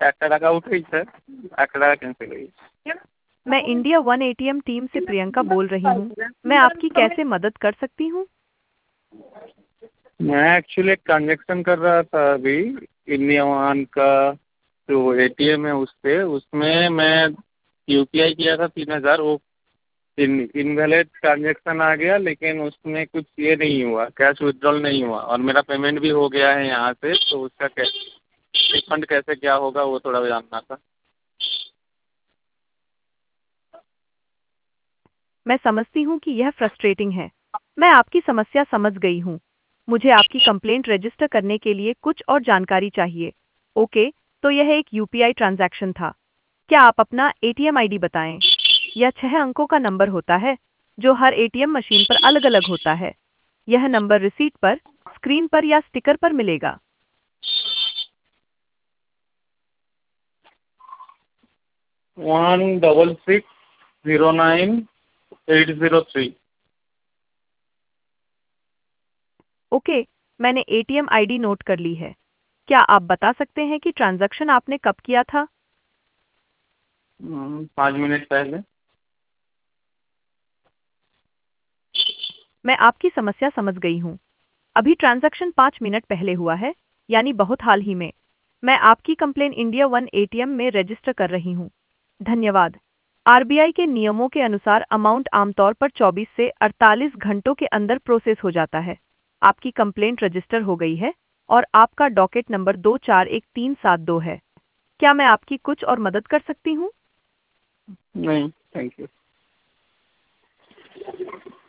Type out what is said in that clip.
টাকা উঠেছে, 1 টাকা ক্যান্সেল হয়ে গেছে। मैं इंडिया वन एटीएम टीम से प्रियंका बोल रही हूँ। मैं आपकी कैसे मदद कर सकती हूँ? मैं एक्चुअली एक ट्रांजेक्शन कर रहा था अभी, इंडिया वन का जो एटीएम है उस पे, उसमें मैं यूपीआई किया था 3000, वो इनवैलिड ट्रांजेक्शन आ गया, लेकिन उसमें कुछ ये नहीं हुआ, कैश विड्रॉल नहीं हुआ, और मेरा पेमेंट भी हो गया है यहाँ से, तो उसका रिफंड कैसे क्या होगा वो थोड़ा जानना था। मैं समझती हूँ कि यह फ्रस्ट्रेटिंग है। मैं आपकी समस्या समझ गई हूँ। मुझे आपकी कंप्लेंट रजिस्टर करने के लिए कुछ और जानकारी चाहिए। ओके, तो यह एक यूपीआई ट्रांजैक्शन था। क्या आप अपना एटीएम आईडी बताएं? यह 6 अंकों का नंबर होता है, जो हर एटीएम मशीन पर अलग-अलग होता है। यह नंबर रिसीट पर, स्क्रीन पर या स्टिकर पर मिलेगा। 16609 803। ओके, मैंने एटीएम आईडी नोट कर ली है। क्या आप बता सकते हैं कि ट्रांजैक्शन आपने कब किया था? 5 मिनट पहले। मैं आपकी समस्या समझ गई हूँ। अभी ट्रांजैक्शन 5 मिनट पहले हुआ है, यानी बहुत हाल ही में। मैं आपकी कंप्लेन इंडिया वन एटीएम में रजिस्टर कर रही हूँ। धन्यवाद। आरबीआई के नियमों के अनुसार अमाउंट आमतौर पर 24 से 48 घंटों के अंदर प्रोसेस हो जाता है। आपकी कंप्लेंट रजिस्टर हो गई है और आपका डॉकेट नंबर 241372 है। क्या मैं आपकी कुछ और मदद कर सकती हूँ? नहीं, थैंक यू।